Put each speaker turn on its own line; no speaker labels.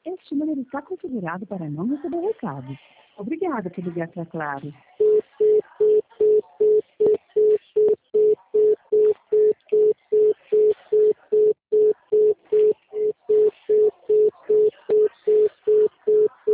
Este número está configurado para não receber recados. Obrigada por ligar para Claro.